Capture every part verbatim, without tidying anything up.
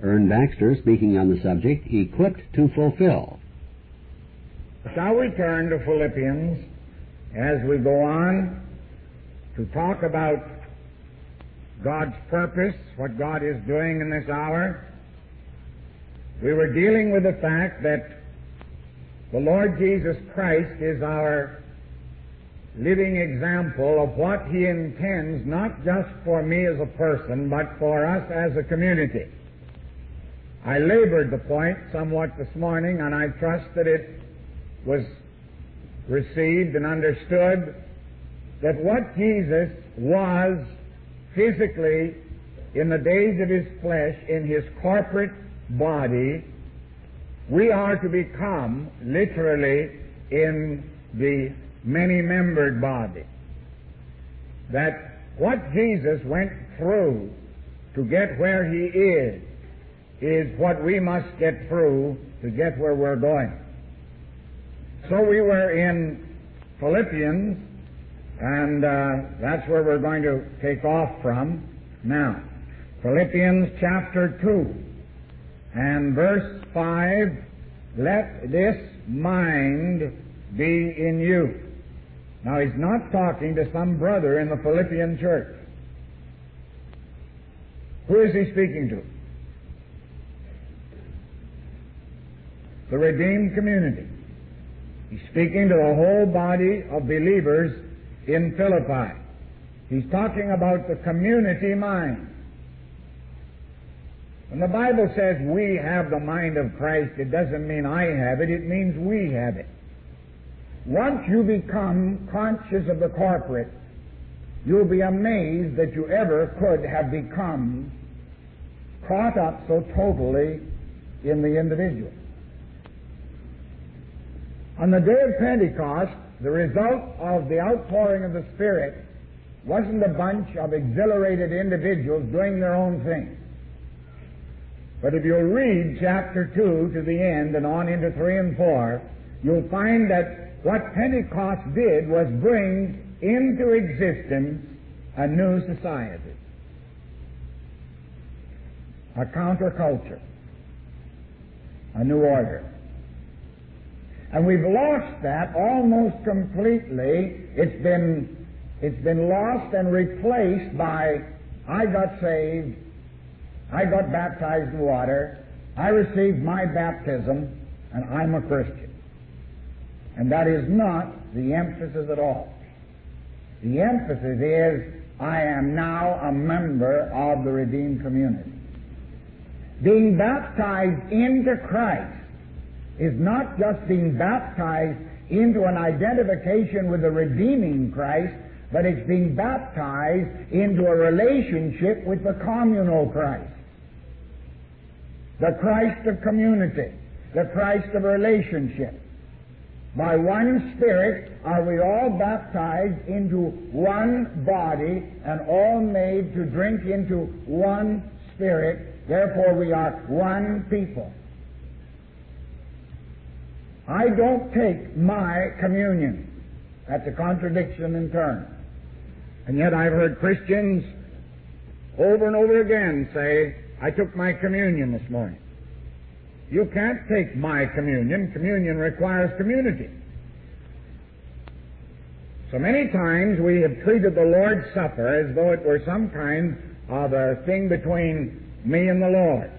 Ern Baxter speaking on the subject, Equipped to Fulfill. Shall we turn to Philippians as we go on to talk about God's purpose, what God is doing in this hour? We were dealing with the fact that the Lord Jesus Christ is our living example of what He intends, not just for me as a person, but for us as a community. I labored the point somewhat this morning, and I trust that it was received and understood that what Jesus was physically in the days of His flesh, in His corporate body, we are to become literally in the many-membered body. That what Jesus went through to get where He is, is what we must get through to get where we're going. So we were in Philippians, and uh, that's where we're going to take off from now. Philippians chapter two and verse five, let this mind be in you. Now he's not talking to some brother in the Philippian church. Who is he speaking to? The redeemed community. He's speaking to the whole body of believers in Philippi. He's talking about the community mind. When the Bible says we have the mind of Christ, it doesn't mean I have it, it means we have it. Once you become conscious of the corporate, you'll be amazed that you ever could have become caught up so totally in the individual. On the day of Pentecost, the result of the outpouring of the Spirit wasn't a bunch of exhilarated individuals doing their own thing. But if you'll read chapter two to the end and on into three and four, you'll find that what Pentecost did was bring into existence a new society, a counterculture, a new order. And we've lost that almost completely. It's been, it's been lost and replaced by, I got saved, I got baptized in water, I received my baptism, and I'm a Christian. And that is not the emphasis at all. The emphasis is, I am now a member of the redeemed community. Being baptized into Christ is not just being baptized into an identification with the redeeming Christ, but it's being baptized into a relationship with the communal Christ. The Christ of community, the Christ of relationship. By one Spirit are we all baptized into one body and all made to drink into one Spirit. Therefore we are one people. I don't take my communion. That's a contradiction in terms. And yet I've heard Christians over and over again say, I took my communion this morning. You can't take my communion. Communion requires community. So many times we have treated the Lord's Supper as though it were some kind of a thing between me and the Lord.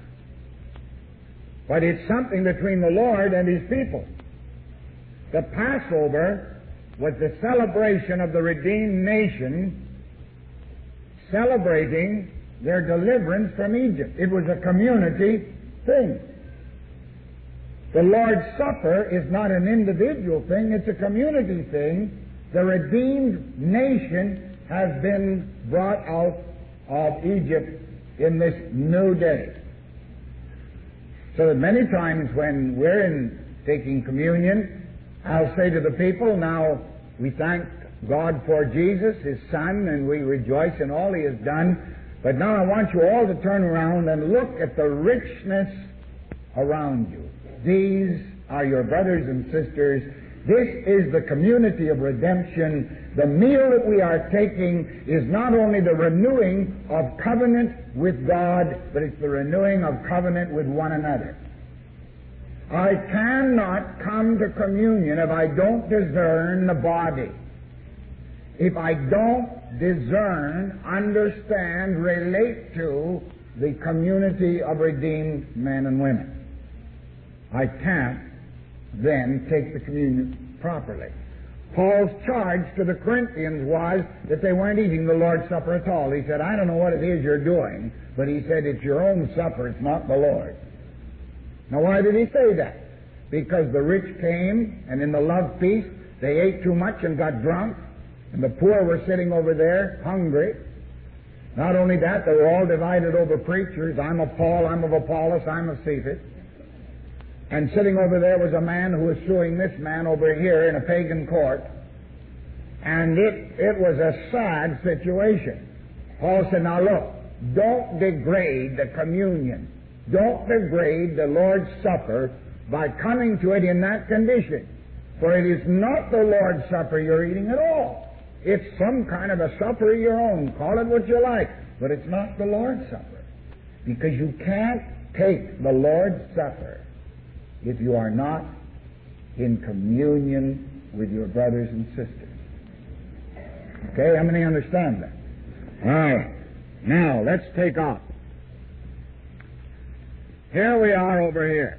But it's something between the Lord and His people. The Passover was the celebration of the redeemed nation celebrating their deliverance from Egypt. It was a community thing. The Lord's Supper is not an individual thing, it's a community thing. The redeemed nation has been brought out of Egypt in this new day. So that many times when we're in taking communion, I'll say to the people, now we thank God for Jesus, His Son, and we rejoice in all He has done. But now I want you all to turn around and look at the richness around you. These are your brothers and sisters This is the community of redemption. The meal that we are taking is not only the renewing of covenant with God, but it's the renewing of covenant with one another. I cannot come to communion if I don't discern the body. If I don't discern, understand, relate to the community of redeemed men and women, I can't then take the communion properly. Paul's charge to the Corinthians was that they weren't eating the Lord's Supper at all. He said, I don't know what it is you're doing, but he said, it's your own supper, it's not the Lord. Now why did he say that? Because the rich came, and in the love feast, they ate too much and got drunk, and the poor were sitting over there, hungry. Not only that, they were all divided over preachers. I'm of Paul, I'm of Apollos, I'm of Cephas. And sitting over there was a man who was suing this man over here in a pagan court. And it, it was a sad situation. Paul said, now look, don't degrade the communion. Don't degrade the Lord's Supper by coming to it in that condition. For it is not the Lord's Supper you're eating at all. It's some kind of a supper of your own. Call it what you like. But it's not the Lord's Supper. Because you can't take the Lord's Supper if you are not in communion with your brothers and sisters. Okay, how many understand that? All right. Now, let's take off. Here we are over here.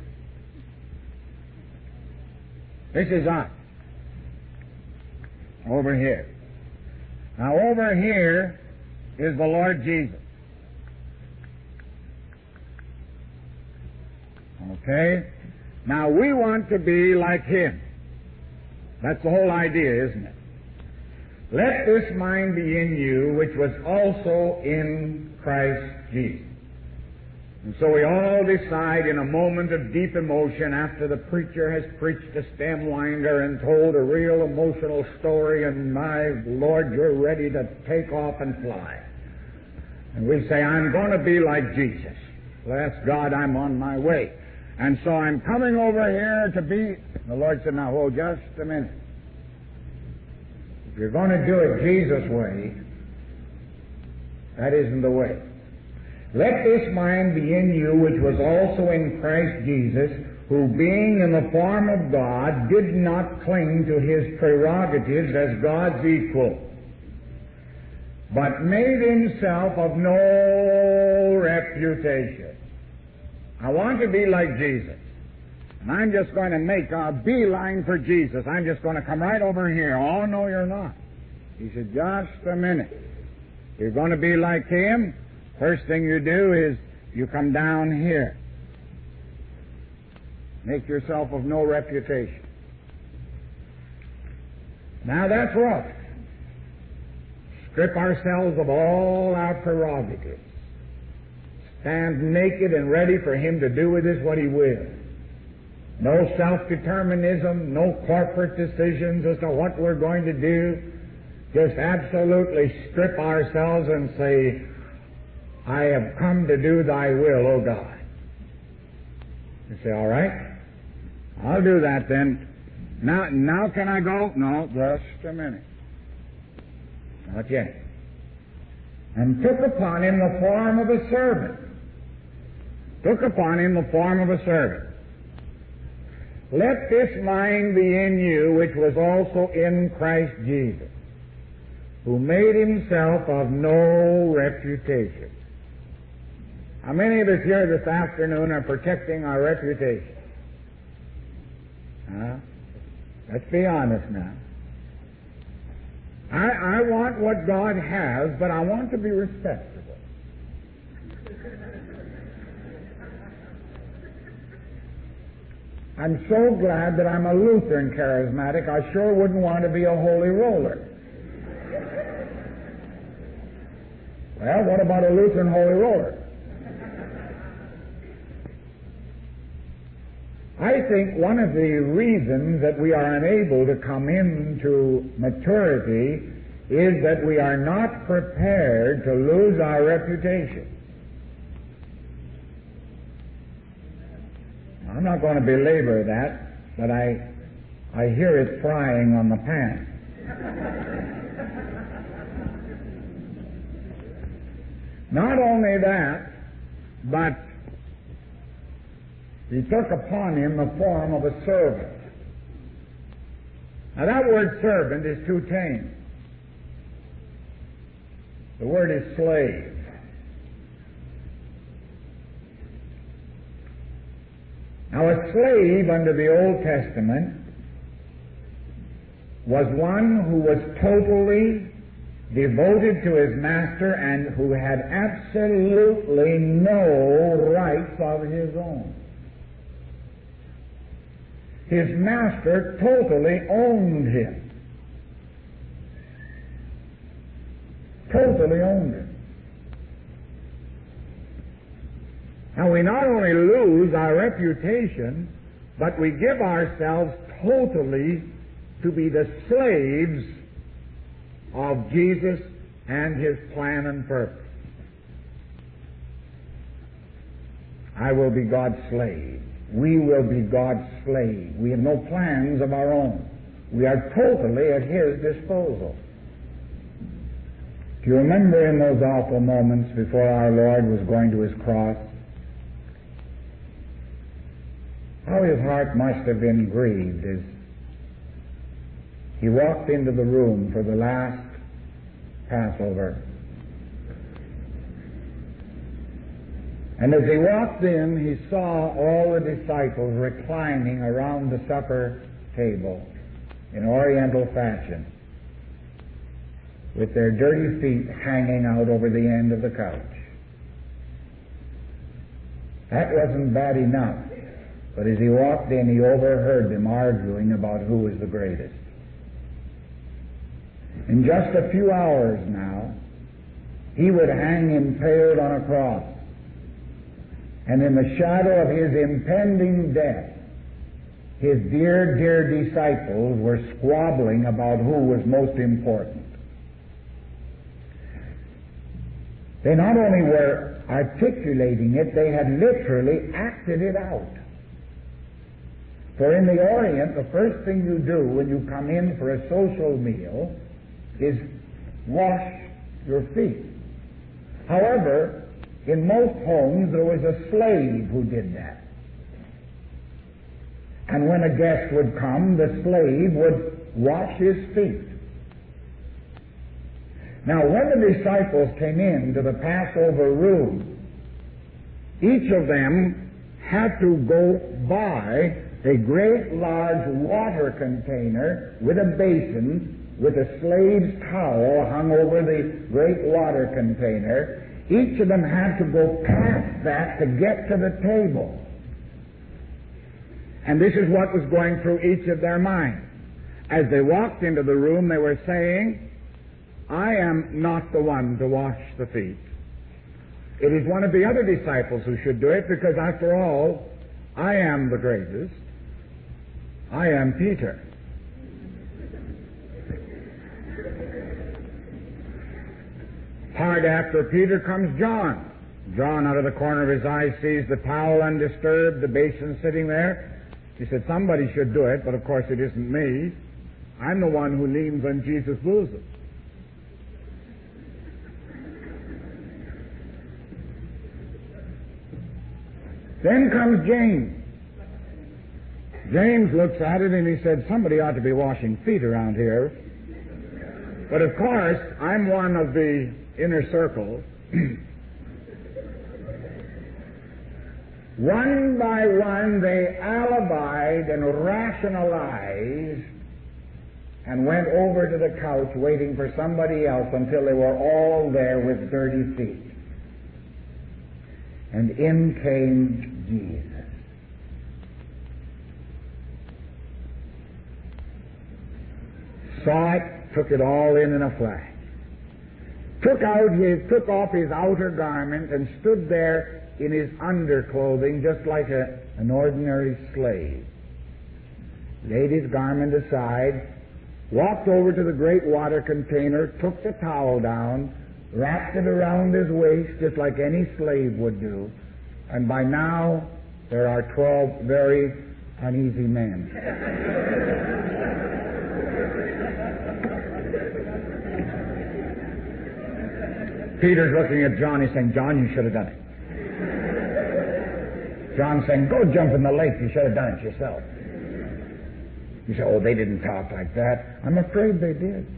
This is us. Over here. Now, over here is the Lord Jesus. Okay? Now, we want to be like Him. That's the whole idea, isn't it? Let this mind be in you, which was also in Christ Jesus. And so we all decide in a moment of deep emotion, after the preacher has preached a stem winder and told a real emotional story, and my Lord, you're ready to take off and fly. And we say, I'm going to be like Jesus. Bless God, I'm on my way. And so I'm coming over here to be... The Lord said, now hold just a minute. If you're going to do it Jesus' way, that isn't the way. Let this mind be in you, which was also in Christ Jesus, who being in the form of God, did not cling to his prerogatives as God's equal, but made himself of no reputation. I want to be like Jesus. And I'm just going to make a beeline for Jesus. I'm just going to come right over here. Oh, no, you're not. He said, just a minute. You're going to be like him. First thing you do is you come down here. Make yourself of no reputation. Now that's rough. Strip ourselves of all our prerogatives. Stand naked and ready for him to do with us what he will. No self-determinism, no corporate decisions as to what we're going to do. Just absolutely strip ourselves and say, I have come to do thy will, O God. You say, all right, I'll do that then. Now, now can I go? No, just a minute. Not yet. And took upon him the form of a servant. Took upon him the form of a servant. Let this mind be in you, which was also in Christ Jesus, who made himself of no reputation. How many of us here this afternoon are protecting our reputation? Huh? Let's be honest now. I, I want what God has, but I want to be respectable. I'm so glad that I'm a Lutheran charismatic. I sure wouldn't want to be a holy roller. Well, what about a Lutheran holy roller? I think one of the reasons that we are unable to come into maturity is that we are not prepared to lose our reputation. I'm not going to belabor that, but I, I hear it frying on the pan. Not only that, but he took upon him the form of a servant. Now that word servant is too tame. The word is slave. Now a slave under the Old Testament was one who was totally devoted to his master and who had absolutely no rights of his own. His master totally owned him. Totally owned him. Now we not only lose our reputation, but we give ourselves totally to be the slaves of Jesus and His plan and purpose. I will be God's slave. We will be God's slave. We have no plans of our own. We are totally at His disposal. Do you remember in those awful moments before our Lord was going to His cross, how His heart must have been grieved as He walked into the room for the last Passover. And as He walked in, He saw all the disciples reclining around the supper table in Oriental fashion, with their dirty feet hanging out over the end of the couch. That wasn't bad enough, but as He walked in, He overheard them arguing about who was the greatest. In just a few hours now, He would hang impaled on a cross. And in the shadow of His impending death, His dear, dear disciples were squabbling about who was most important. They not only were articulating it, they had literally acted it out. For in the Orient, the first thing you do when you come in for a social meal is wash your feet. However, in most homes there was a slave who did that. And when a guest would come, the slave would wash his feet. Now, when the disciples came into the Passover room, each of them had to go by a great large water container with a basin with a slave's towel hung over the great water container. Each of them had to go past that to get to the table. And this is what was going through each of their minds. As they walked into the room, they were saying, I am not the one to wash the feet. It is one of the other disciples who should do it, because after all, I am the greatest. I am Peter. Hard after Peter comes John. John, out of the corner of his eye, sees the towel undisturbed, the basin sitting there. He said, somebody should do it, but of course it isn't me. I'm the one who leans on Jesus' bosom. Then comes James. James looks at it and he said, somebody ought to be washing feet around here. But of course, I'm one of the inner circle. One by one, they alibied and rationalized and went over to the couch waiting for somebody else until they were all there with dirty feet. And in came Jesus. Saw it, took it all in in a flash. Took out his, took off his outer garment and stood there in his underclothing just like a, an ordinary slave. Laid his garment aside, walked over to the great water container, took the towel down, wrapped it around his waist just like any slave would do. And by now, there are twelve very uneasy men. Peter's looking at John. He's saying, John, you should have done it. John's saying, go jump in the lake. You should have done it yourself. You say, oh, they didn't talk like that. I'm afraid they did.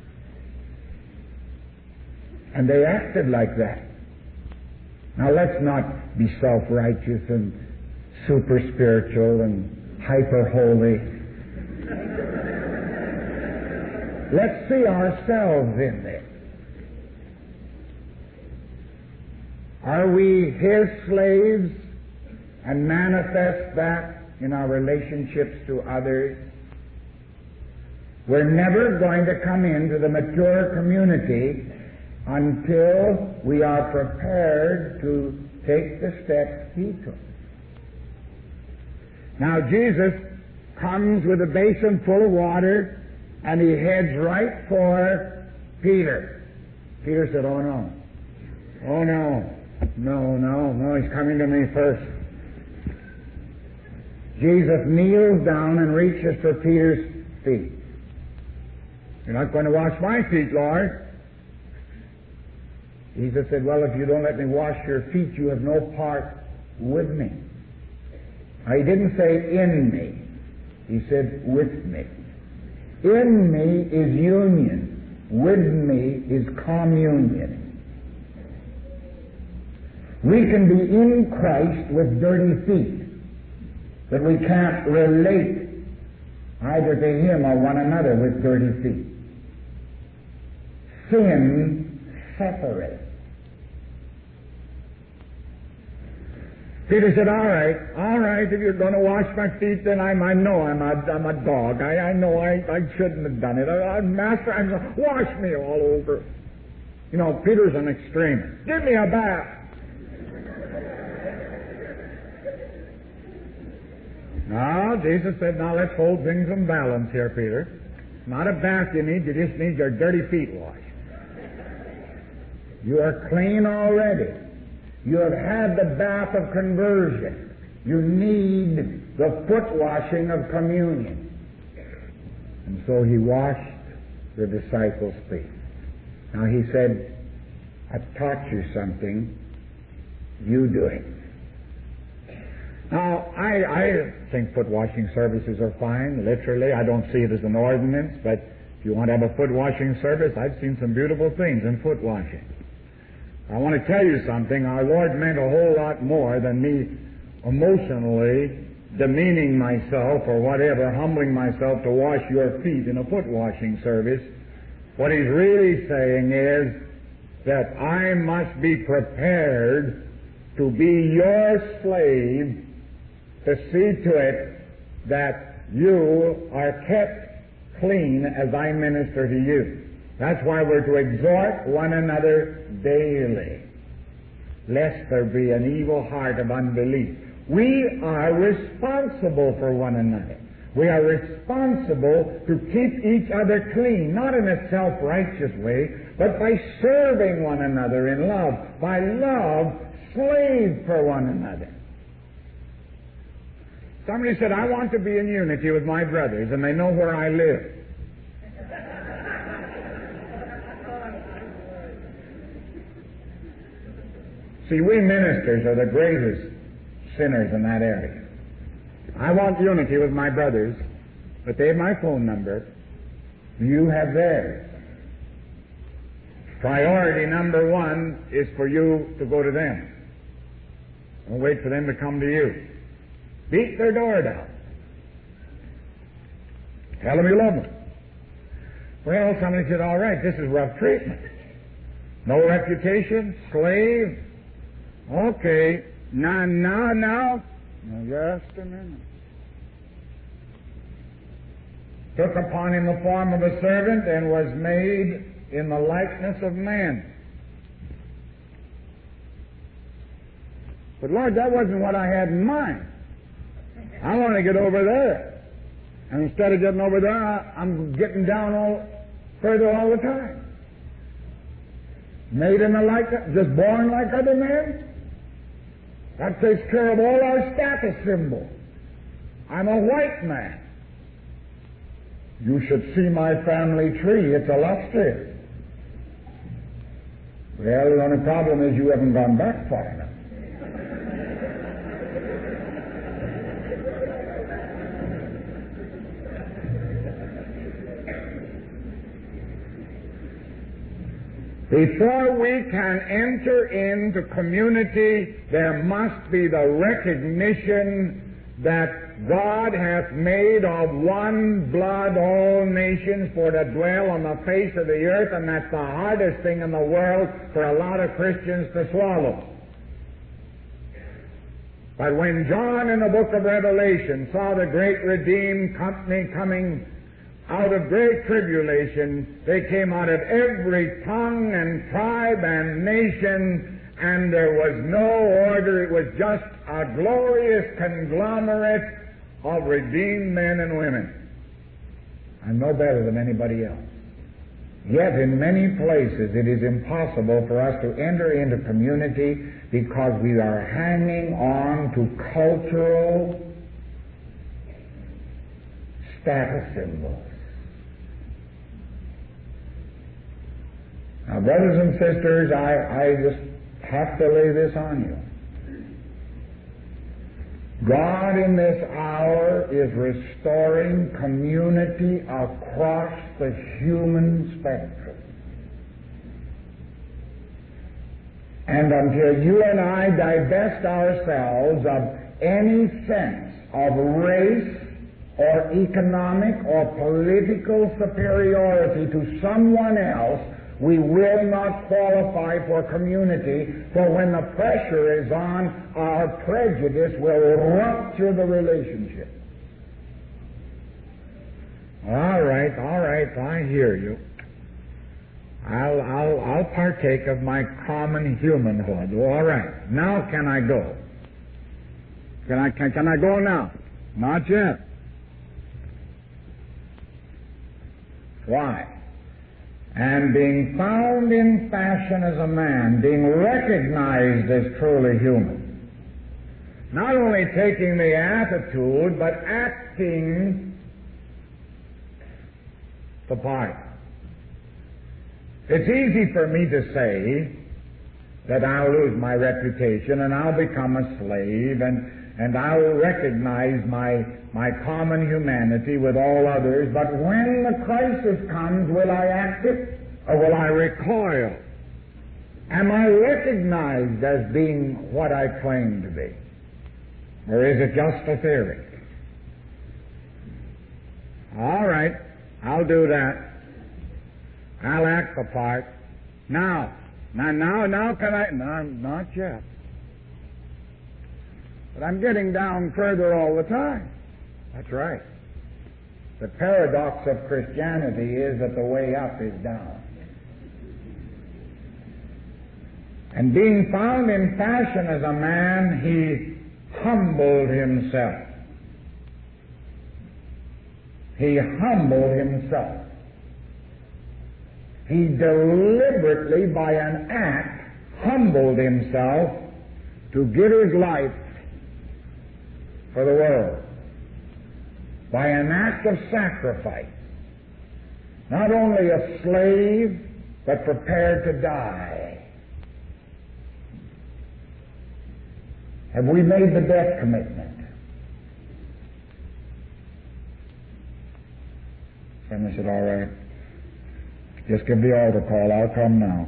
And they acted like that. Now, let's not be self-righteous and super-spiritual and hyper-holy. Let's see ourselves in this. Are we His slaves and manifest that in our relationships to others? We're never going to come into the mature community until we are prepared to take the steps He took. Now, Jesus comes with a basin full of water, and He heads right for Peter. Peter said, oh, no. Oh, no. No, no, no, He's coming to me first. Jesus kneels down and reaches for Peter's feet. You're not going to wash my feet, Lord. Jesus said, well, if you don't let me wash your feet, you have no part with me. Now, He didn't say in me. He said with me. In me is union. With me is communion. We can be in Christ with dirty feet, but we can't relate either to Him or one another with dirty feet. Sin separates. Peter said, all right, all right, if you're going to wash my feet, then I'm, I know I'm a, I'm a dog. I, I know I, I shouldn't have done it. I, I, Master, I'm going to wash me all over. You know, Peter's an extremist. Give me a bath. No, Jesus said, now let's hold things in balance here, Peter. Not a bath you need, you just need your dirty feet washed. You are clean already. You have had the bath of conversion. You need the foot washing of communion. And so He washed the disciples' feet. Now He said, I've taught you something. You do it. Now, I, I think foot washing services are fine, literally. I don't see it as an ordinance, but if you want to have a foot washing service, I've seen some beautiful things in foot washing. I want to tell you something. Our Lord meant a whole lot more than me emotionally demeaning myself or whatever, humbling myself to wash your feet in a foot washing service. What He's really saying is that I must be prepared to be your slave to see to it that you are kept clean as I minister to you. That's why we're to exhort one another daily, lest there be an evil heart of unbelief. We are responsible for one another. We are responsible to keep each other clean, not in a self-righteous way, but by serving one another in love, by love, slave for one another. Somebody said, I want to be in unity with my brothers, and they know where I live. See, we ministers are the greatest sinners in that area. I want unity with my brothers, but they have my phone number. You have theirs. Priority number one is for you to go to them. Don't wait for them to come to you. Beat their door down. Tell them you love them. Well, somebody said, all right, this is rough treatment. No reputation, slave. Okay, now, now, now, now, just a minute. Took upon him the form of a servant and was made in the likeness of man. But Lord, that wasn't what I had in mind. I want to get over there. And instead of getting over there, I, I'm getting down all further all the time. Made in the likeness, just born like other men. That takes care of all our status symbols. I'm a white man. You should see my family tree. It's illustrious. Well, the only problem is you haven't gone back far enough. Before we can enter into community, there must be the recognition that God hath made of one blood all nations for to dwell on the face of the earth, and that's the hardest thing in the world for a lot of Christians to swallow. But when John in the book of Revelation saw the great redeemed company coming out of great tribulation, they came out of every tongue and tribe and nation, and there was no order. It was just a glorious conglomerate of redeemed men and women. I'm no better than anybody else. Yet in many places it is impossible for us to enter into community because we are hanging on to cultural status symbols. Now, brothers and sisters, I, I just have to lay this on you. God in this hour is restoring community across the human spectrum. And until you and I divest ourselves of any sense of race or economic or political superiority to someone else, we will not qualify for community, for when the pressure is on, our prejudice will rupture the relationship. All right, all right, I hear you. I'll, I'll, I'll partake of my common humanhood. All right, now can I go? Can I, can, can I go now? Not yet. Why? And being found in fashion as a man, being recognized as truly human, not only taking the attitude, but acting the part. It's easy for me to say that I'll lose my reputation and I'll become a slave and, and I'll recognize my, my common humanity with all others, but when the crisis comes, will I act it or will I recoil? Am I recognized as being what I claim to be? Or is it just a theory? All right, I'll do that. I'll act the part. Now, now, now, now can I? No, not yet. But I'm getting down further all the time. That's right. The paradox of Christianity is that the way up is down. And being found in fashion as a man, he humbled himself. He humbled himself. He deliberately, by an act, humbled himself to give his life for the world. By an act of sacrifice. Not only a slave, but prepared to die. Have we made the death commitment? Somebody said, all right. Just give the altar call. I'll come now.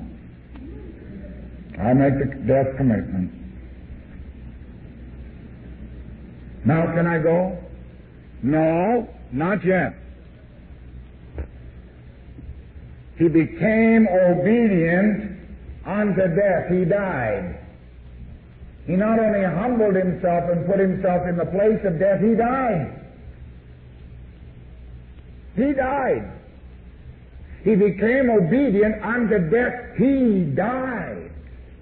I make the death commitment. Now can I go? No, not yet. He became obedient unto death. He died. He not only humbled himself and put himself in the place of death, he died. He died. He became obedient unto death. He died.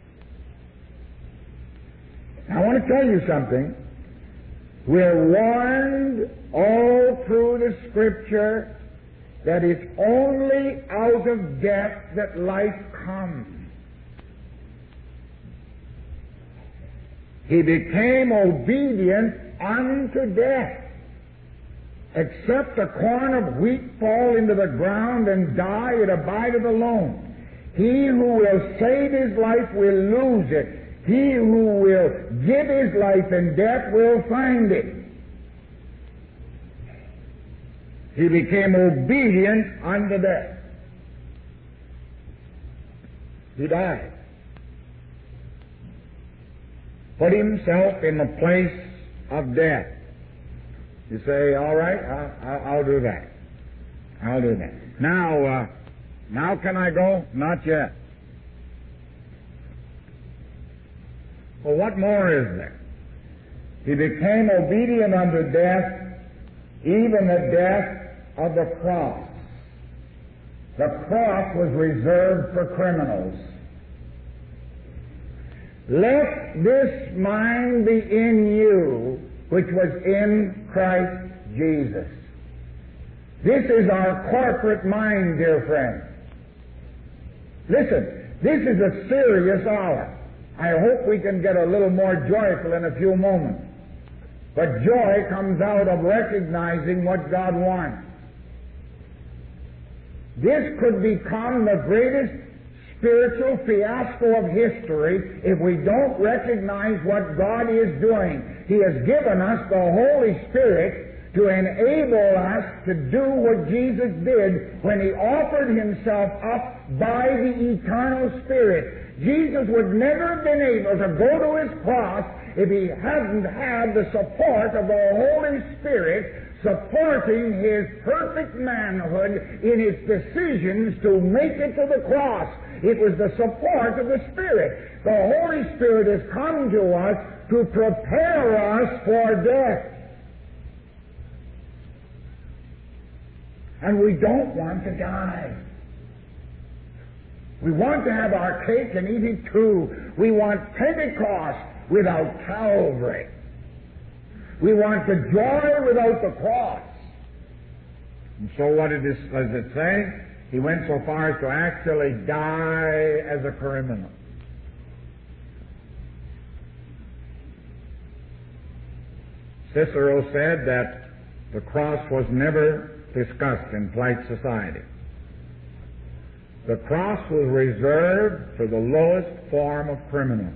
Now, I want to tell you something. We're warned all through the Scripture that it's only out of death that life comes. He became obedient unto death. Except a corn of wheat fall into the ground and die, it abideth alone. He who will save his life will lose it. He who will give his life in death will find it. He became obedient unto death. He died. Put himself in the place of death. You say, all right, I'll, I'll, I'll do that. I'll do that. Now, uh, now can I go? Not yet. Well, what more is there? He became obedient unto death, even the death of the cross. The cross was reserved for criminals. Let this mind be in you, which was in Christ Jesus. This is our corporate mind, dear friend. Listen, this is a serious hour. I hope we can get a little more joyful in a few moments. But joy comes out of recognizing what God wants. This could become the greatest spiritual fiasco of history if we don't recognize what God is doing. He has given us the Holy Spirit to enable us to do what Jesus did when He offered Himself up by the eternal Spirit. Jesus would never have been able to go to His cross if He hadn't had the support of the Holy Spirit supporting His perfect manhood in His decisions to make it to the cross. It was the support of the Spirit. The Holy Spirit has come to us to prepare us for death. And we don't want to die. We want to have our cake and eat it too. We want Pentecost without Calvary. We want the joy without the cross. And so what did this, does it say? He went so far as to actually die as a criminal. Cicero said that the cross was never discussed in polite society. The cross was reserved for the lowest form of criminals.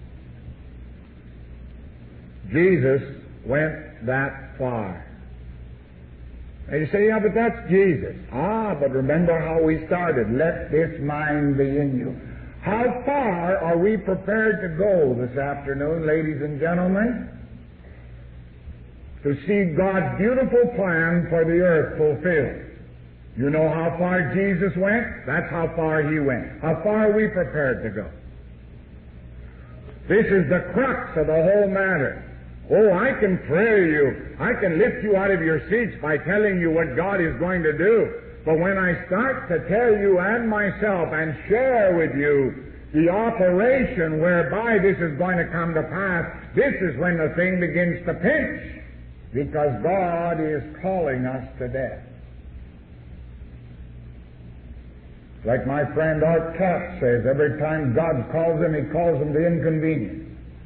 Jesus went that far. And you say, yeah, but that's Jesus. Ah, but remember how we started. Let this mind be in you. How far are we prepared to go this afternoon, ladies and gentlemen, to see God's beautiful plan for the earth fulfilled? You know how far Jesus went? That's how far He went. How far are we prepared to go? This is the crux of the whole matter. Oh, I can pray you. I can lift you out of your seats by telling you what God is going to do. But when I start to tell you and myself and share with you the operation whereby this is going to come to pass, this is when the thing begins to pinch. Because God is calling us to death. Like my friend Art Capps says, every time God calls him, He calls him to inconvenience.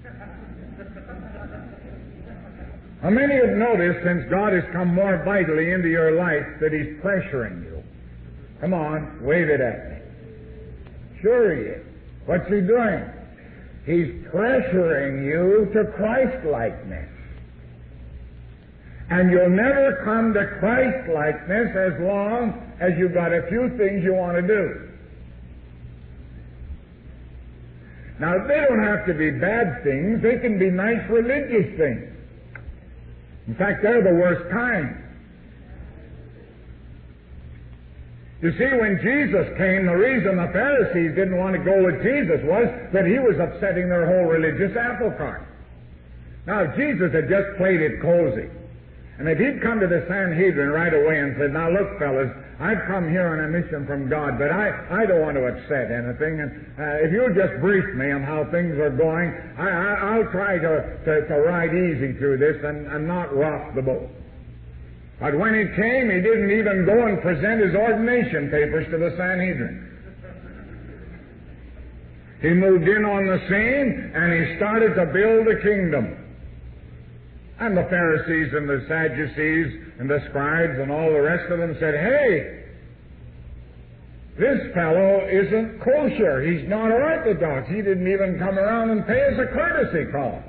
How many have noticed since God has come more vitally into your life that He's pressuring you? Come on, wave it at me. Sure He is. What's He doing? He's pressuring you to Christ-likeness. And you'll never come to Christ-likeness as long as you've got a few things you want to do. Now, they don't have to be bad things. They can be nice religious things. In fact, they're the worst kind. You see, when Jesus came, the reason the Pharisees didn't want to go with Jesus was that He was upsetting their whole religious apple cart. Now, if Jesus had just played it cozy, and if He'd come to the Sanhedrin right away and said, now look, fellas, I've come here on a mission from God, but I, I don't want to upset anything, and uh, if you'll just brief me on how things are going, I, I, I'll try to, to, to ride easy through this and, and not rock the boat. But when He came, He didn't even go and present His ordination papers to the Sanhedrin. He moved in on the scene, and He started to build a kingdom. And the Pharisees and the Sadducees and the scribes and all the rest of them said, hey, this fellow isn't kosher. He's not orthodox. He didn't even come around and pay us a courtesy call.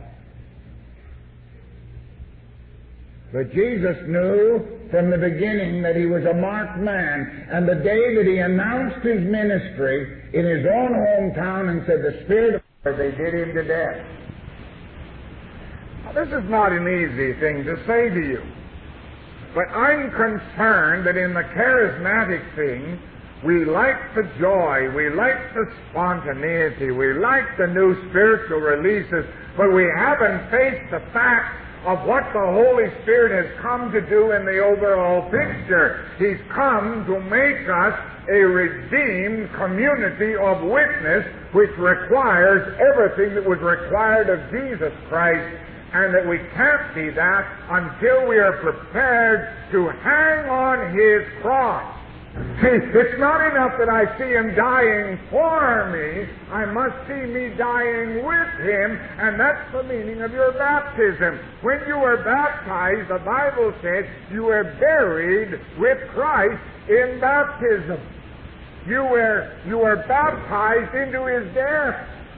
But Jesus knew from the beginning that he was a marked man. And the day that he announced his ministry in his own hometown and said, the Spirit of God, they did him to death. Now, this is not an easy thing to say to you. But I'm concerned that in the charismatic thing, we like the joy, we like the spontaneity, we like the new spiritual releases, but we haven't faced the fact of what the Holy Spirit has come to do in the overall picture. He's come to make us a redeemed community of witness, which requires everything that was required of Jesus Christ, and that we can't be that until we are prepared to hang on His cross. See, it's not enough that I see Him dying for me. I must see me dying with Him, and that's the meaning of your baptism. When you were baptized, the Bible says you were buried with Christ in baptism. You were, you were baptized into His death.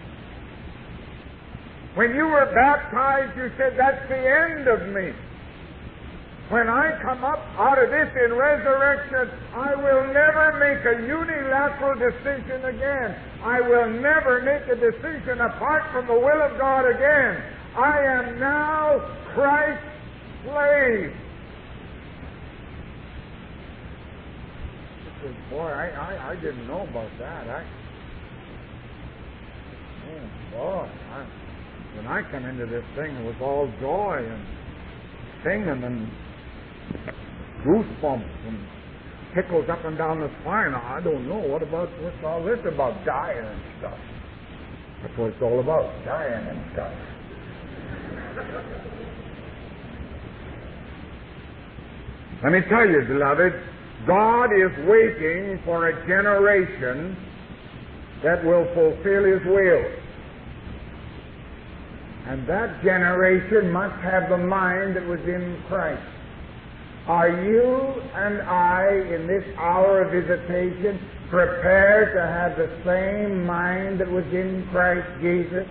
When you were baptized, you said, that's the end of me. When I come up out of this in resurrection, I will never make a unilateral decision again. I will never make a decision apart from the will of God again. I am now Christ's slave. Boy, I, I, I didn't know about that. I, oh, boy. I, when I come into this thing, it was all joy and singing and goosebumps and tickles up and down the spine. I don't know. What about, what's all this about? Dying and stuff. That's what it's all about, dying and stuff. Let me tell you, beloved, God is waiting for a generation that will fulfill His will. And that generation must have the mind that was in Christ. Are you and I, in this hour of visitation, prepared to have the same mind that was in Christ Jesus?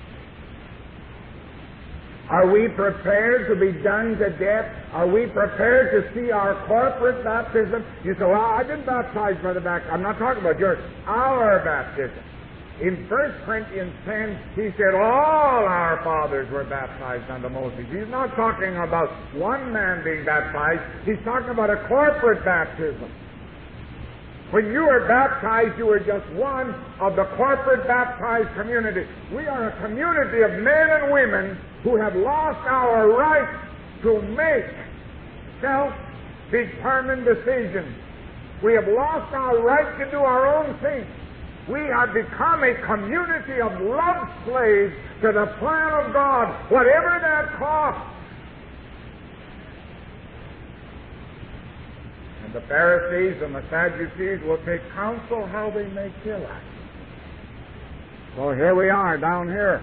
Are we prepared to be done to death? Are we prepared to see our corporate baptism? You say, well, I've been baptized by the back. I'm not talking about yours. Our baptism. In First Corinthians ten, he said all our fathers were baptized unto Moses. He's not talking about one man being baptized. He's talking about a corporate baptism. When you were baptized, you were just one of the corporate baptized community. We are a community of men and women who have lost our right to make self-determined decisions. We have lost our right to do our own thing. We have become a community of love slaves to the plan of God, whatever that costs. And the Pharisees and the Sadducees will take counsel how they may kill us. So here we are, down here.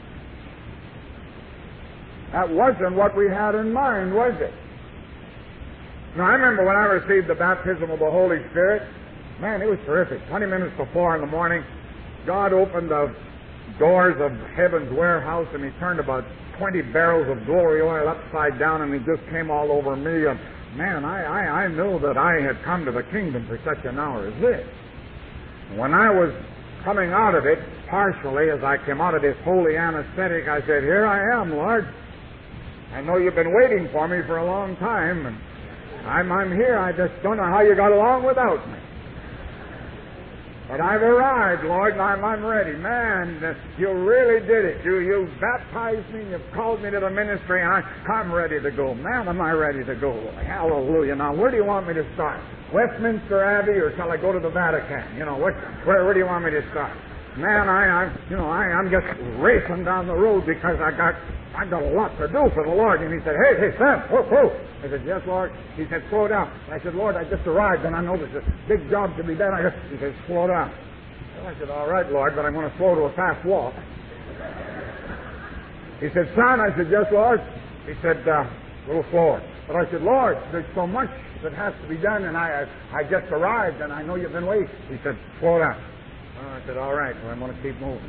That wasn't what we had in mind, was it? Now, I remember when I received the baptism of the Holy Spirit, man, it was terrific. Twenty minutes before in the morning, God opened the doors of heaven's warehouse, and He turned about twenty barrels of glory oil upside down, and He just came all over me. And man, I, I, I knew that I had come to the kingdom for such an hour as this. When I was coming out of it, partially, as I came out of this holy anesthetic, I said, here I am, Lord. I know you've been waiting for me for a long time, and I'm, I'm here. I just don't know how you got along without me. But I've arrived, Lord, and I'm, I'm ready. Man, you really did it. You, you baptized me, you've called me to the ministry, and I, I'm ready to go. Man, am I ready to go. Hallelujah. Now, where do you want me to start? Westminster Abbey, or shall I go to the Vatican? You know, what, where, where do you want me to start? Man, I, I you know, I, I'm just racing down the road because I got, I got a lot to do for the Lord. And He said, hey, hey, Sam, whoa, whoa. I said, yes, Lord. He said, slow down. And I said, Lord, I just arrived, and I know there's a big job to be done. I just, he said, slow down. Well, I said, all right, Lord, but I'm going to slow to a fast walk. He said, son, I said, yes, Lord. He said, uh, a little slower. But I said, Lord, there's so much that has to be done, and I I, I just arrived, and I know you've been waiting. He said, slow down. Oh, I said, all right, well, I'm going to keep moving.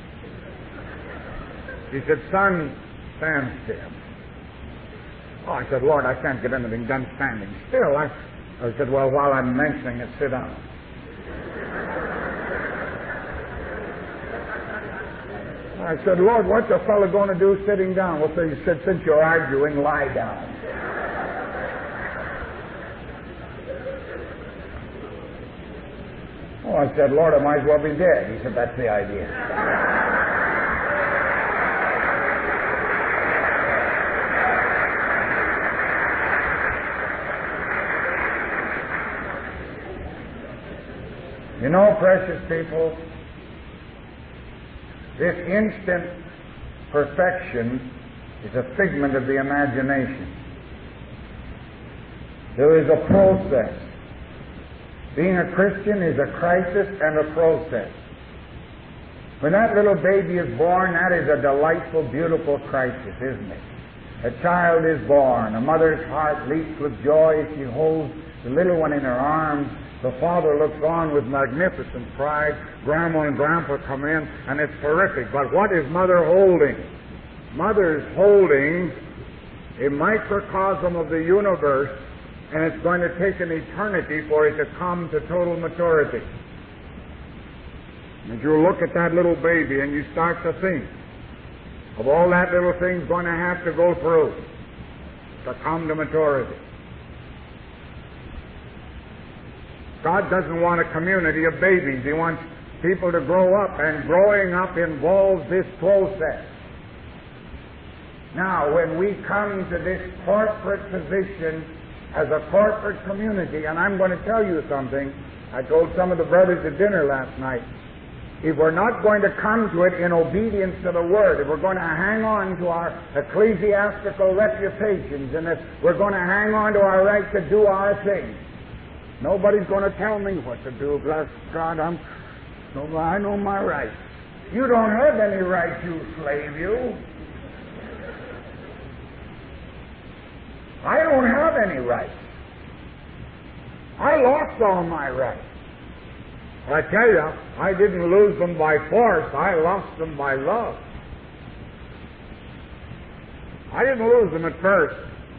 He said, son, stand still. Oh, I said, Lord, I can't get anything done standing still. I, I said, well, while I'm mentioning it, sit down. I said, Lord, what's a fellow going to do sitting down? Well, so he said, since you're arguing, lie down. Oh, I said, Lord, I might as well be dead. He said, that's the idea. You know, precious people, this instant perfection is a figment of the imagination. There is a process. Being a Christian is a crisis and a process. When that little baby is born, that is a delightful, beautiful crisis, isn't it? A child is born. A mother's heart leaps with joy as she holds the little one in her arms. The father looks on with magnificent pride. Grandma and Grandpa come in, and it's terrific. But what is Mother holding? Mother's holding a microcosm of the universe, and it's going to take an eternity for it to come to total maturity. As you look at that little baby and you start to think of all that little thing's going to have to go through to come to maturity. God doesn't want a community of babies. He wants people to grow up, and growing up involves this process. Now, when we come to this corporate position as a corporate community, and I'm going to tell you something, I told some of the brothers at dinner last night, if we're not going to come to it in obedience to the Word, if we're going to hang on to our ecclesiastical reputations, and if we're going to hang on to our right to do our thing, nobody's going to tell me what to do. Bless God, I'm, no, I know my rights. You don't have any right to slave you. I don't have any rights. I lost all my rights. I tell you, I didn't lose them by force. I lost them by love. I didn't lose them at first.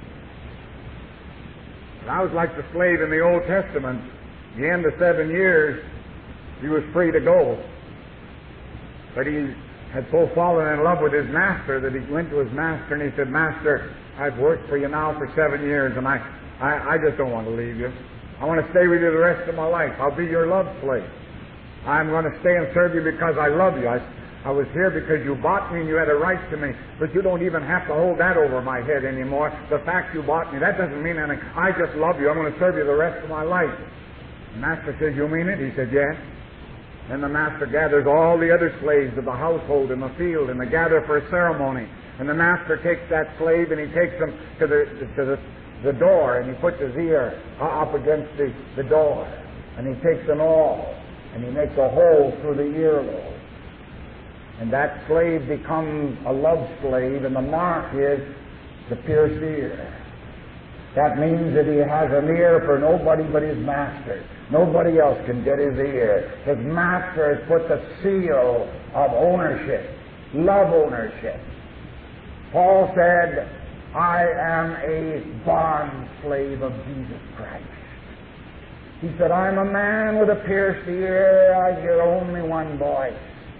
I was like the slave in the Old Testament. At the end of seven years, he was free to go. But he had so fallen in love with his master that he went to his master and he said, Master, I've worked for you now for seven years and I, I, I just don't want to leave you. I want to stay with you the rest of my life. I'll be your love slave. I'm going to stay and serve you because I love you. I, I was here because you bought me and you had a right to me, but you don't even have to hold that over my head anymore. The fact you bought me, that doesn't mean anything. I just love you. I'm going to serve you the rest of my life. The master says, you mean it? He said, yes. Then the master gathers all the other slaves of the household in the field, and they gather for a ceremony. And the master takes that slave and he takes him to the to the, the door, and he puts his ear up against the, the door, and he takes an awl and he makes a hole through the earlobe. And that slave becomes a love slave, and the mark is the pierced ear. That means that he has an ear for nobody but his master. Nobody else can get his ear. His master has put the seal of ownership, love ownership. Paul said, I am a bond slave of Jesus Christ. He said, I'm a man with a pierced ear. I hear only one voice.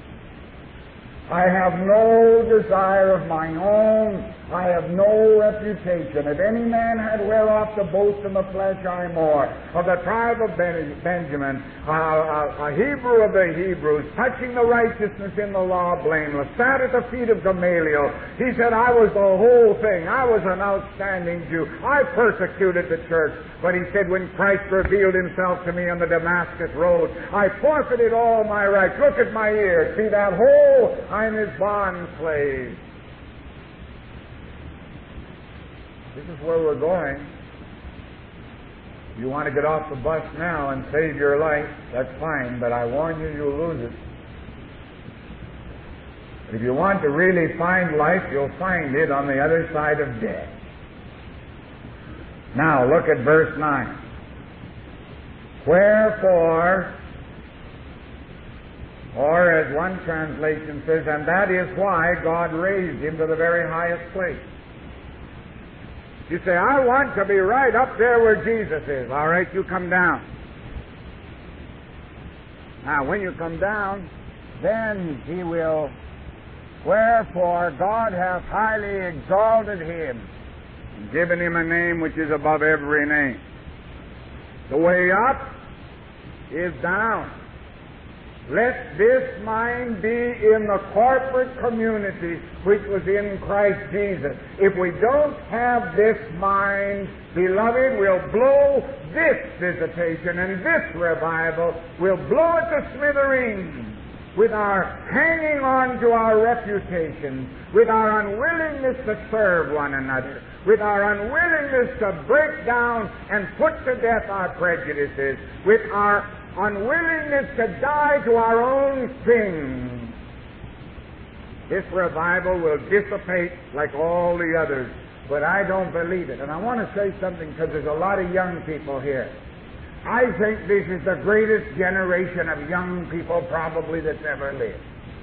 I have no desire of my own. I have no reputation. If any man had whereof to boast in the flesh, I more. Of the tribe of Benjamin, a, a, a Hebrew of the Hebrews, touching the righteousness in the law, blameless, sat at the feet of Gamaliel. He said, I was the whole thing. I was an outstanding Jew. I persecuted the church. But he said, when Christ revealed himself to me on the Damascus road, I forfeited all my rights. Look at my ears. See that hole? I'm his bond slave. This is where we're going. You want to get off the bus now and save your life, that's fine, but I warn you, you'll lose it. But if you want to really find life, you'll find it on the other side of death. Now, look at verse nine. Wherefore, or as one translation says, and that is why God raised him to the very highest place. You say, I want to be right up there where Jesus is. All right, you come down. Now, when you come down, then he will, wherefore God hath highly exalted him, and given him a name which is above every name. The way up is down. Let this mind be in the corporate community which was in Christ Jesus. If we don't have this mind, beloved, we'll blow this visitation and this revival. We'll blow it to smithereens with our hanging on to our reputation, with our unwillingness to serve one another, with our unwillingness to break down and put to death our prejudices, with our unwillingness to die to our own sins. This revival will dissipate like all the others, but I don't believe it. And I want to say something because there's a lot of young people here. I think this is the greatest generation of young people probably that's ever lived.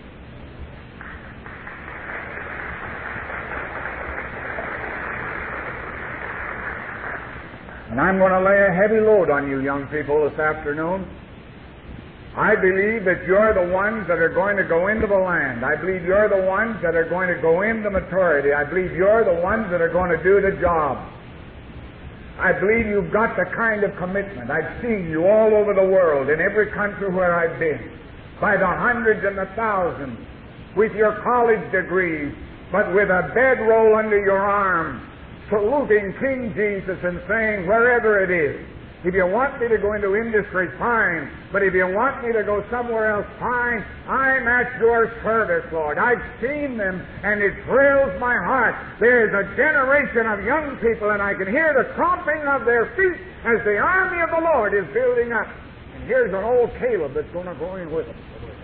And I'm going to lay a heavy load on you young people this afternoon. I believe that you're the ones that are going to go into the land. I believe you're the ones that are going to go into maturity. I believe you're the ones that are going to do the job. I believe you've got the kind of commitment. I've seen you all over the world, in every country where I've been, by the hundreds and the thousands, with your college degrees, but with a bedroll under your arm, saluting King Jesus and saying, wherever it is, if you want me to go into industry, fine. But if you want me to go somewhere else, fine. I'm at your service, Lord. I've seen them, and it thrills my heart. There's a generation of young people, and I can hear the tromping of their feet as the army of the Lord is building up. And here's an old Caleb that's going to go in with them.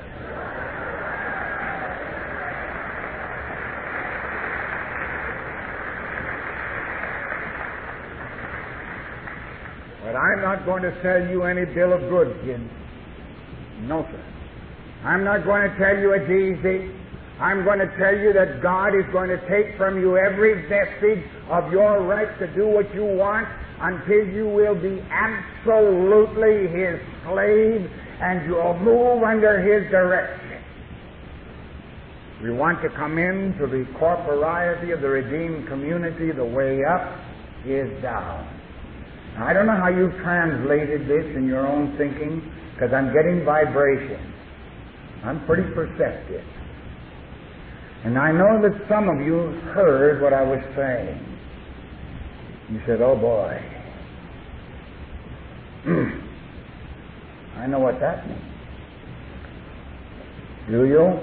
But I'm not going to sell you any bill of goods, kid. No, sir. I'm not going to tell you it's easy. I'm going to tell you that God is going to take from you every vestige of your right to do what you want until you will be absolutely His slave and you'll move under His direction. We want to come into the corporeity of the redeemed community. The way up is down. Now, I don't know how you've translated this in your own thinking, because I'm getting vibrations. I'm pretty perceptive. And I know that some of you heard what I was saying. You said, oh boy. I know what that means. Do you?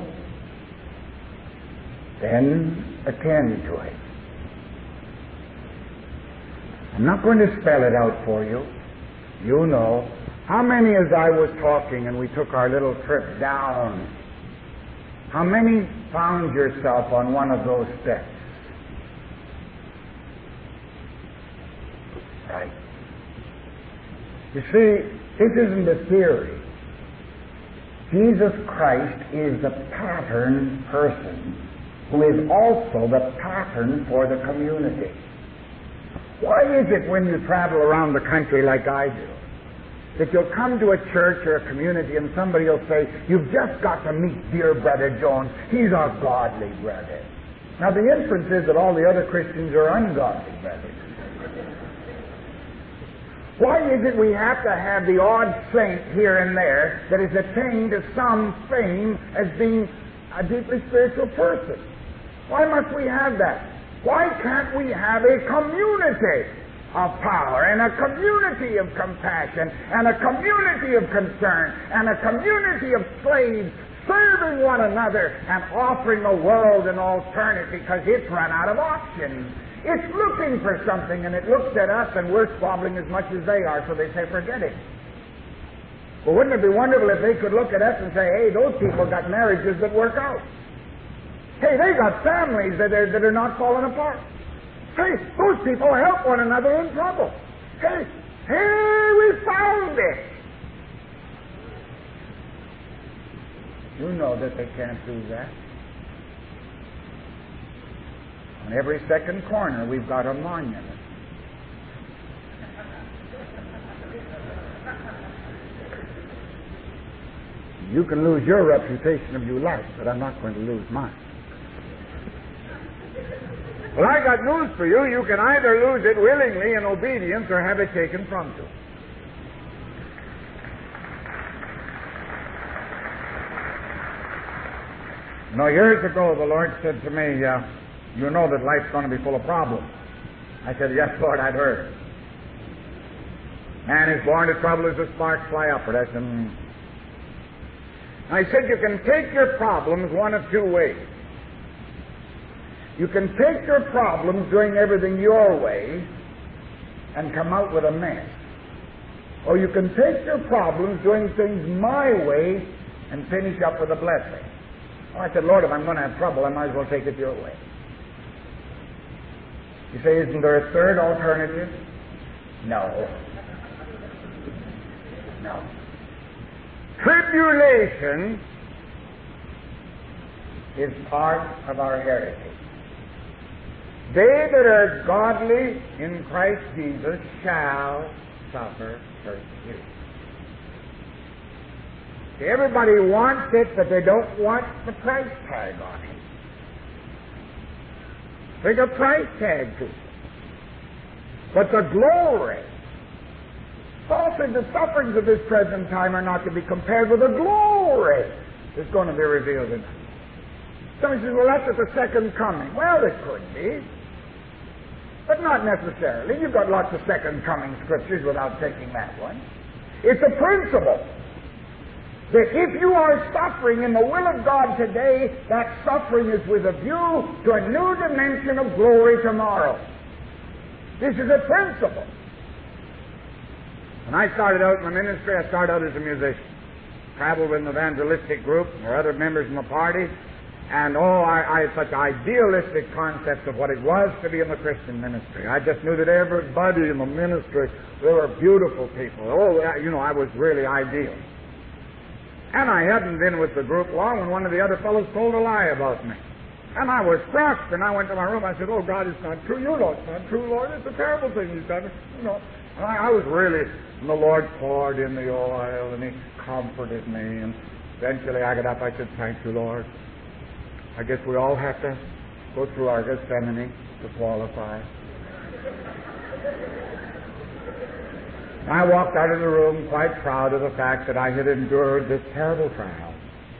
Then attend to it. I'm not going to spell it out for you. You know. How many, as I was talking and we took our little trip down, how many found yourself on one of those steps? Right. You see, this isn't a theory. Jesus Christ is the pattern person who is also the pattern for the community. Why is it when you travel around the country like I do, that you'll come to a church or a community and somebody will say, you've just got to meet dear Brother Jones. He's a godly brother. Now the inference is that all the other Christians are ungodly brothers. Why is it we have to have the odd saint here and there that is attained to some fame as being a deeply spiritual person? Why must we have that? Why can't we have a community of power and a community of compassion and a community of concern and a community of slaves serving one another and offering the world an alternative because it's run out of options? It's looking for something, and it looks at us and we're squabbling as much as they are, so they say, forget it. Well, wouldn't it be wonderful if they could look at us and say, hey, those people got marriages that work out? Hey, they got families that are, that are not falling apart. Hey, those people help one another in trouble. Hey, hey, we found it. You know that they can't do that. On every second corner, we've got a monument. You can lose your reputation if you like, but I'm not going to lose mine. Well, I got news for you. You can either lose it willingly in obedience or have it taken from you. Now, years ago, the Lord said to me, uh, you know that life's going to be full of problems. I said, yes, Lord, I'd heard. Man is born to trouble as the sparks fly upward. I said, mm. I said, you can take your problems one of two ways. You can take your problems doing everything your way and come out with a mess. Or you can take your problems doing things my way and finish up with a blessing. Oh, I said, Lord, if I'm going to have trouble, I might as well take it your way. You say, isn't there a third alternative? No. No. Tribulation is part of our heritage. They that are godly in Christ Jesus shall suffer persecution. Everybody wants it, but they don't want the price tag on it. There's a price tag to it. But the glory, Paul said the sufferings of this present time are not to be compared with the glory that's going to be revealed in us. Somebody says, well, that's at the second coming. Well, it could be. But not necessarily. You've got lots of second coming scriptures without taking that one. It's a principle that if you are suffering in the will of God today, that suffering is with a view to a new dimension of glory tomorrow. This is a principle. When I started out in the ministry, I started out as a musician. Traveled with an evangelistic group or other members in the party. And oh, I, I had such idealistic concepts of what it was to be in the Christian ministry. I just knew that everybody in the ministry, they were beautiful people. Oh, you know, I was really ideal. And I hadn't been with the group long when one of the other fellows told a lie about me. And I was crushed, and I went to my room. I said, oh, God, it's not true. You know it's not true, Lord. It's a terrible thing you've done. You know, and I, I was really, and the Lord poured in the oil, and He comforted me. And eventually I got up. I said, thank you, Lord. I guess we all have to go through our Gethsemane to qualify. I walked out of the room quite proud of the fact that I had endured this terrible trial.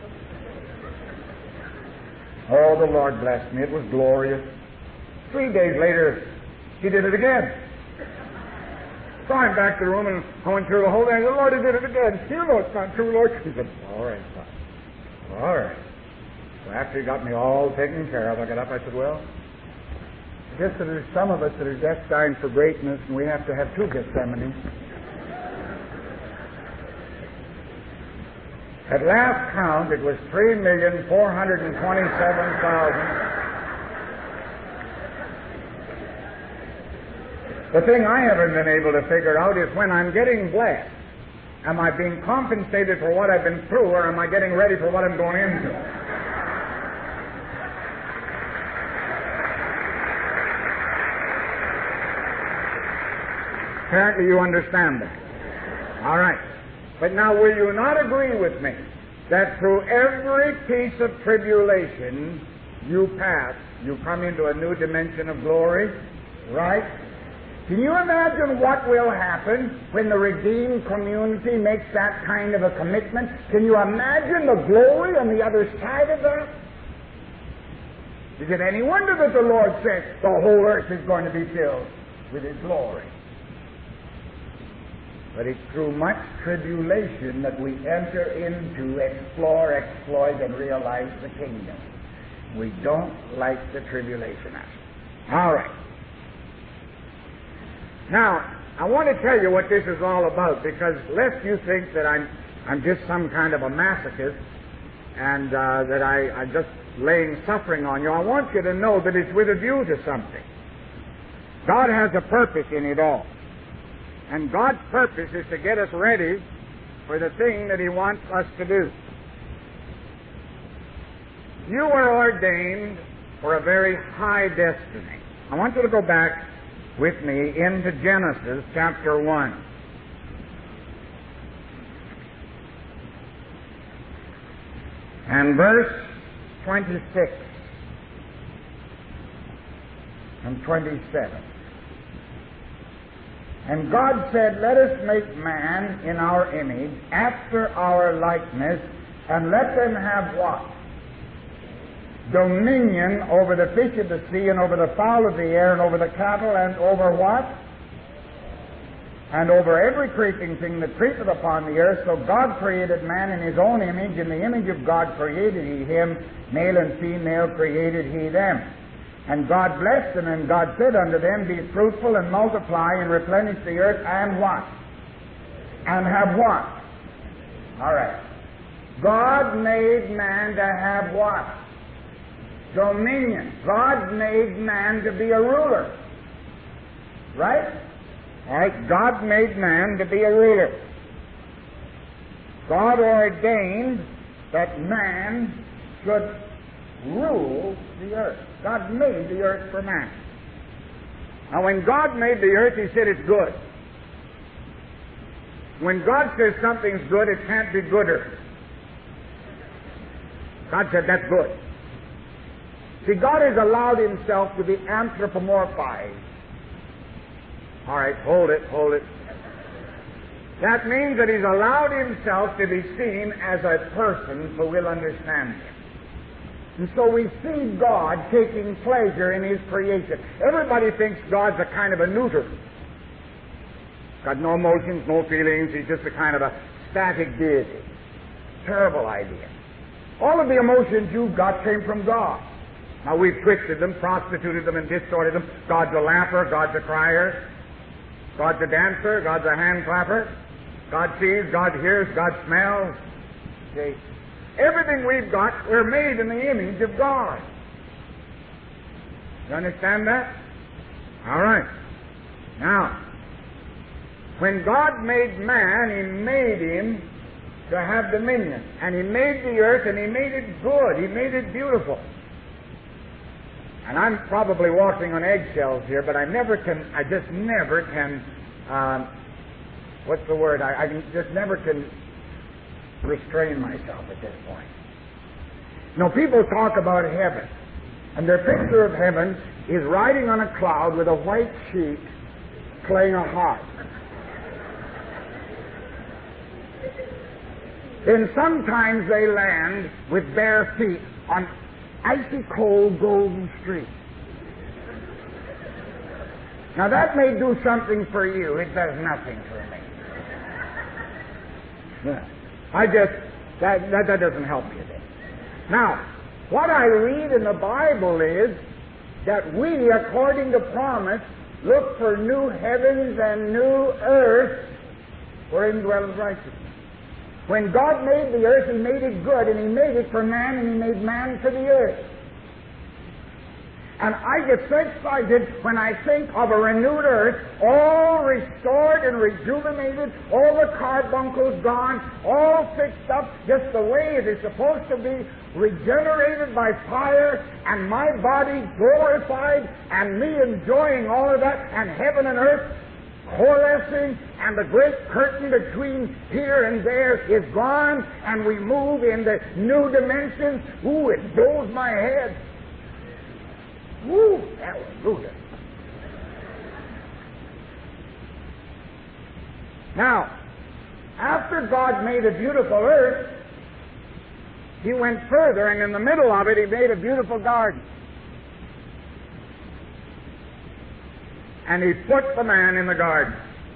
Oh, the Lord blessed me. It was glorious. Three days later, He did it again. So I'm back to the room and I went through the whole thing. The Lord did it again. You know it's not true, Lord. He said, all right, son. All right. So after He got me all taken care of, I got up. I said, well, I guess that there's some of us that are destined for greatness, and we have to have two Gethsemanes. At last count, it was three million four hundred twenty-seven thousand. The thing I haven't been able to figure out is when I'm getting blessed, am I being compensated for what I've been through, or am I getting ready for what I'm going into? Apparently you understand that. All right. But now will you not agree with me that through every piece of tribulation you pass, you come into a new dimension of glory? Right? Can you imagine what will happen when the redeemed community makes that kind of a commitment? Can you imagine the glory on the other side of that? Is it any wonder that the Lord says the whole earth is going to be filled with His glory? But it's through much tribulation that we enter into, explore, exploit, and realize the kingdom. We don't like the tribulation aspect. All right. Now, I want to tell you what this is all about, because lest you think that I'm I'm just some kind of a masochist and uh, that I, I just laying suffering on you, I want you to know that it's with a view to something. God has a purpose in it all. And God's purpose is to get us ready for the thing that He wants us to do. You were ordained for a very high destiny. I want you to go back with me into Genesis chapter one. And verse twenty-six and twenty-seven. And God said, let us make man in our image, after our likeness, and let them have what? Dominion over the fish of the sea, and over the fowl of the air, and over the cattle, and over what? And over every creeping thing that creepeth upon the earth. So God created man in His own image. In the image of God created He him. Male and female created He them. And God blessed them, and God said unto them, be fruitful and multiply and replenish the earth, and what? And have what? All right. God made man to have what? Dominion. God made man to be a ruler. Right? All right. God made man to be a ruler. God ordained that man should rule the earth. God made the earth for man. Now, when God made the earth, He said it's good. When God says something's good, it can't be gooder. God said that's good. See, God has allowed Himself to be anthropomorphized. All right, hold it, hold it. That means that He's allowed Himself to be seen as a person who will understand Him. And so we see God taking pleasure in His creation. Everybody thinks God's a kind of a neuter. Got no emotions, no feelings. He's just a kind of a static deity. Terrible idea. All of the emotions you've got came from God. Now we've twisted them, prostituted them, and distorted them. God's a laugher, God's a crier, God's a dancer, God's a hand clapper. God sees, God hears, God smells. Okay. Everything we've got, we're made in the image of God. You understand that? All right. Now, when God made man, He made him to have dominion. And He made the earth, and He made it good. He made it beautiful. And I'm probably walking on eggshells here, but I never can, I just never can, um, what's the word? I, I just never can restrain myself at this point. Now, people talk about heaven, and their picture of heaven is riding on a cloud with a white sheet playing a harp. Then sometimes they land with bare feet on icy cold golden streets. Now that may do something for you. It does nothing for me. Yeah. I just, that, that, that doesn't help me a bit. Now, what I read in the Bible is that we, according to promise, look for new heavens and new earth wherein dwells righteousness. When God made the earth, He made it good, and He made it for man, and He made man for the earth. And I get so excited when I think of a renewed earth, all restored and rejuvenated, all the carbuncles gone, all fixed up just the way it is supposed to be, regenerated by fire, and my body glorified, and me enjoying all of that, and heaven and earth coalescing, and the great curtain between here and there is gone, and we move into new dimensions. Ooh, it blows my head. Woo! Hallelujah. Now, after God made a beautiful earth, He went further, and in the middle of it, He made a beautiful garden. And He put the man in the garden.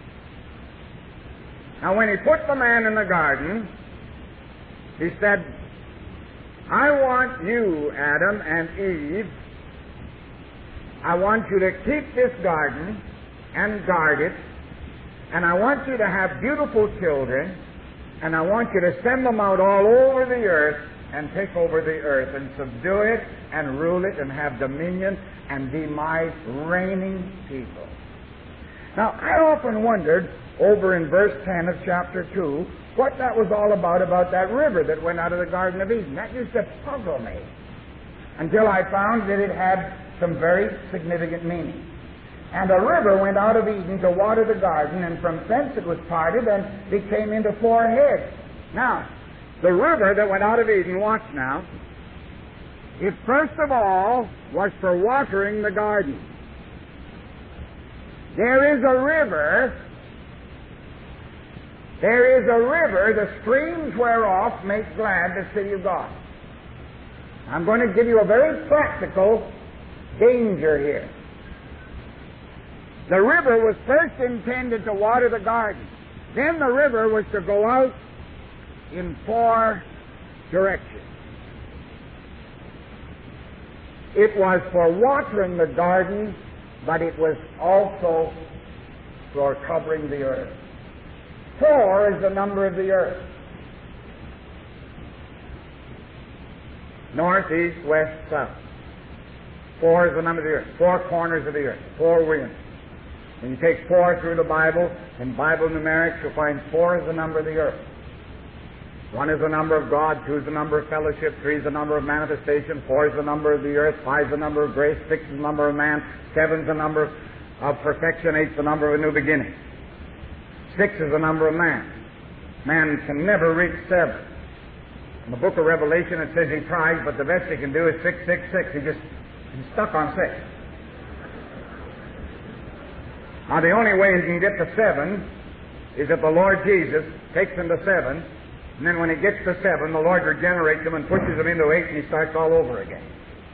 Now, when He put the man in the garden, He said, I want you, Adam and Eve, I want you to keep this garden and guard it, and I want you to have beautiful children, and I want you to send them out all over the earth and take over the earth and subdue it and rule it and have dominion and be my reigning people. Now, I often wondered over in verse ten of chapter two what that was all about, about that river that went out of the Garden of Eden. That used to puzzle me until I found that it had some very significant meaning. And a river went out of Eden to water the garden, and from thence it was parted and became into four heads. Now, the river that went out of Eden, watch now, it first of all was for watering the garden. There is a river, there is a river, the streams whereof make glad the city of God. I'm going to give you a very practical danger here. The river was first intended to water the garden. Then the river was to go out in four directions. It was for watering the garden, but it was also for covering the earth. Four is the number of the earth. North, east, west, south. Four is the number of the earth. Four corners of the earth. Four winds. When you take four through the Bible, in Bible numerics, you'll find four is the number of the earth. One is the number of God, two is the number of fellowship, three is the number of manifestation, four is the number of the earth, five is the number of grace, six is the number of man, seven is the number of perfection, eight is the number of a new beginning. Six is the number of man. Man can never reach seven. In the book of Revelation it says he tries, but the best he can do is six, six, six. He just he's stuck on six. Now, the only way he can get to seven is if the Lord Jesus takes him to seven, and then when he gets to seven, the Lord regenerates him and pushes him into eight, and he starts all over again.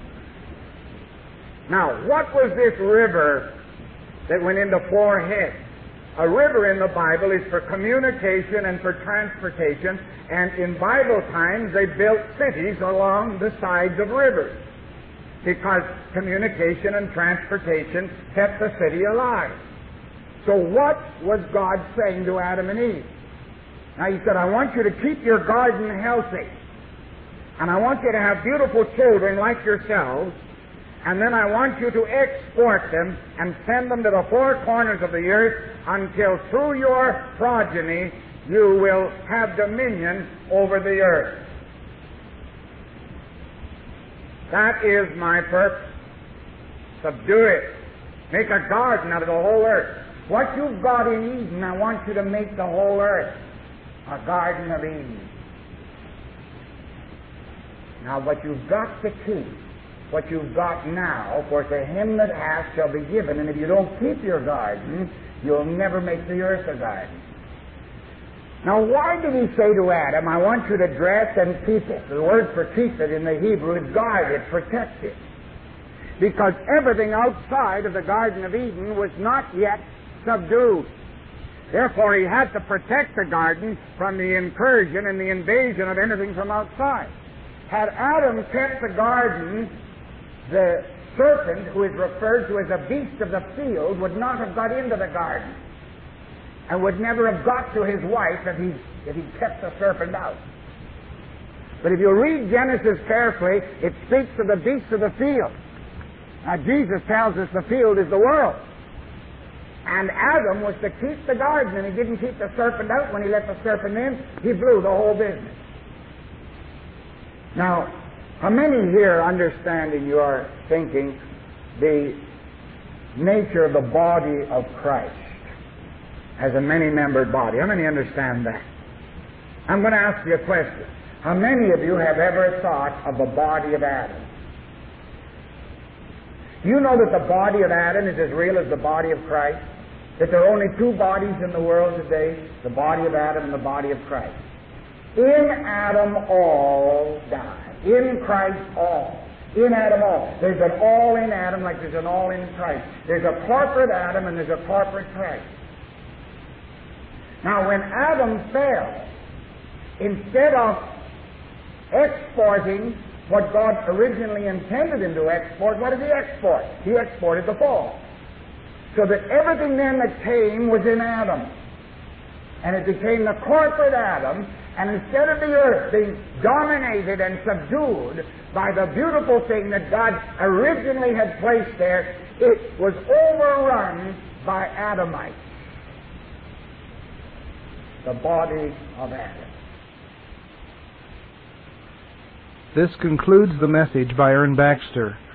Now, what was this river that went into four heads? A river in the Bible is for communication and for transportation, and in Bible times they built cities along the sides of rivers because communication and transportation kept the city alive. So what was God saying to Adam and Eve? Now he said, I want you to keep your garden healthy. And I want you to have beautiful children like yourselves. And then I want you to export them and send them to the four corners of the earth until through your progeny you will have dominion over the earth. That is my purpose. Subdue it. Make a garden out of the whole earth. What you've got in Eden, I want you to make the whole earth a garden of Eden. Now, what you've got to keep, what you've got now, for to him that hath shall be given, and if you don't keep your garden, you'll never make the earth a garden. Now, why did he say to Adam, I want you to dress and keep it? The word for keep it in the Hebrew is guard it, protect it. Because everything outside of the Garden of Eden was not yet subdued. Therefore, he had to protect the garden from the incursion and the invasion of anything from outside. Had Adam kept the garden, the serpent, who is referred to as a beast of the field, would not have got into the garden and would never have got to his wife if he, if he kept the serpent out. But if you read Genesis carefully, it speaks of the beasts of the field. Now, Jesus tells us the field is the world. And Adam was to keep the garden, and he didn't keep the serpent out. When he let the serpent in, he blew the whole business. Now, how many here understand in your thinking the nature of the body of Christ as a many-membered body? How many understand that? I'm going to ask you a question. How many of you have ever thought of the body of Adam? Do you know that the body of Adam is as real as the body of Christ? That there are only two bodies in the world today, the body of Adam and the body of Christ. In Adam all die. In Christ all. In Adam all. There's an all in Adam like there's an all in Christ. There's a corporate Adam and there's a corporate Christ. Now when Adam fell, instead of exporting what God originally intended him to export, what did he export? He exported the fall. So that everything then that came was in Adam. And it became the corporate Adam, And instead of the earth being dominated and subdued by the beautiful thing that God originally had placed there, it was overrun by Adamites, the body of Adam. This concludes the message by Ern Baxter.